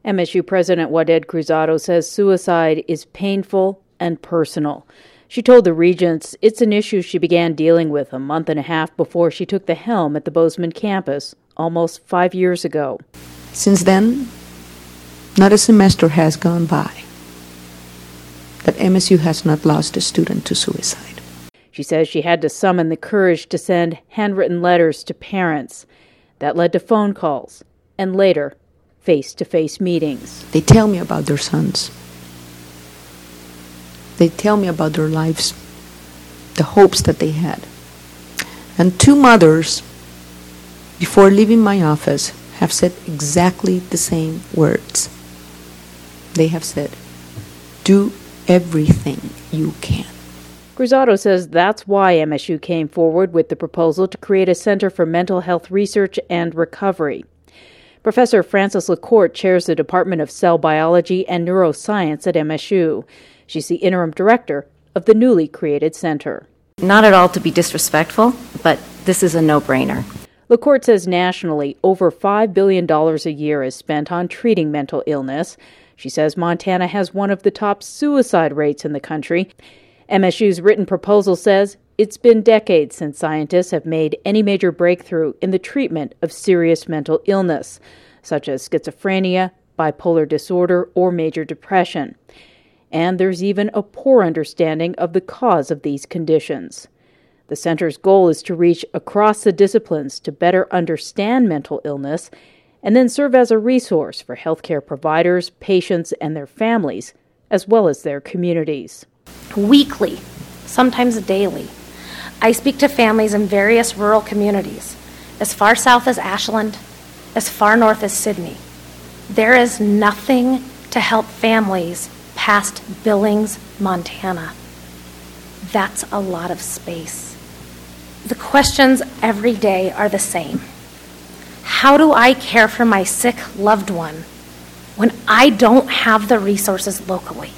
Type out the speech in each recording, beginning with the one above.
MSU President Waded Cruzado says suicide is painful and personal. She told the Regents it's an issue she began dealing with a month and a half before she took the helm at the Bozeman campus almost 5 years ago. Since then, not a semester has gone by that MSU has not lost a student to suicide. She says she had to summon the courage to send handwritten letters to parents. That led to phone calls and later face-to-face meetings. They tell me about their sons. They tell me about their lives, the hopes that they had. And two mothers, before leaving my office, have said exactly the same words. They have said, do everything you can. Cruzado says that's why MSU came forward with the proposal to create a Center for Mental Health Research and Recovery. Professor Frances LaCourte chairs the Department of Cell Biology and Neuroscience at MSU. She's the interim director of the newly created center. Not at all to be disrespectful, but this is a no-brainer. LaCourte says nationally, over $5 billion a year is spent on treating mental illness. She says Montana has one of the top suicide rates in the country. MSU's written proposal says it's been decades since scientists have made any major breakthrough in the treatment of serious mental illness, such as schizophrenia, bipolar disorder, or major depression. And there's even a poor understanding of the cause of these conditions. The center's goal is to reach across the disciplines to better understand mental illness and then serve as a resource for healthcare providers, patients, and their families, as well as their communities. Weekly, sometimes daily, I speak to families in various rural communities, as far south as Ashland, as far north as Sydney. There is nothing to help families past Billings, Montana. That's a lot of space. The questions every day are the same. How do I care for my sick loved one when I don't have the resources locally?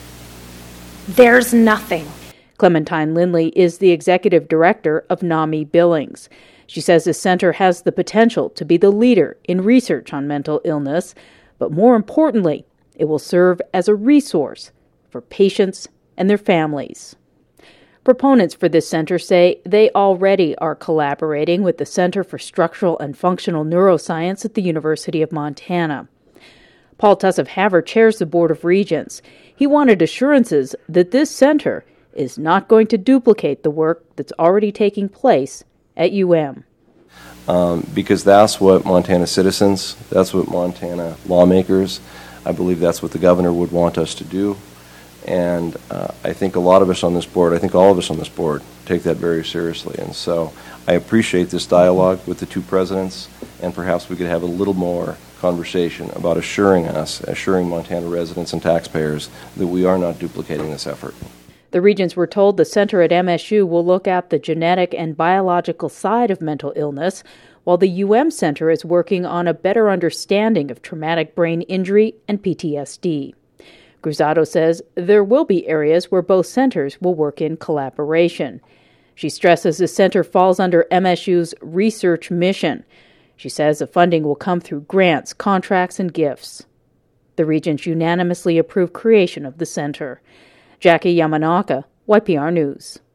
There's nothing. Clementine Lindley is the executive director of NAMI Billings. She says the center has the potential to be the leader in research on mental illness, but more importantly, it will serve as a resource for patients and their families. Proponents for this center say they already are collaborating with the Center for Structural and Functional Neuroscience at the University of Montana. Paul Tussow-Haver chairs the Board of Regents. He wanted assurances that this center is not going to duplicate the work that's already taking place at UM. Because that's what Montana citizens, that's what Montana lawmakers, I believe that's what the governor would want us to do. And I think a lot of us on this board, I think all of us on this board, take that very seriously. And so I appreciate this dialogue with the two presidents, and perhaps we could have a little more conversation about assuring Montana residents and taxpayers that we are not duplicating this effort. The Regents were told the center at MSU will look at the genetic and biological side of mental illness, while the UM Center is working on a better understanding of traumatic brain injury and PTSD. Cruzado says there will be areas where both centers will work in collaboration. She stresses the center falls under MSU's research mission. She says the funding will come through grants, contracts, and gifts. The Regents unanimously approved creation of the center. Jackie Yamanaka, YPR News.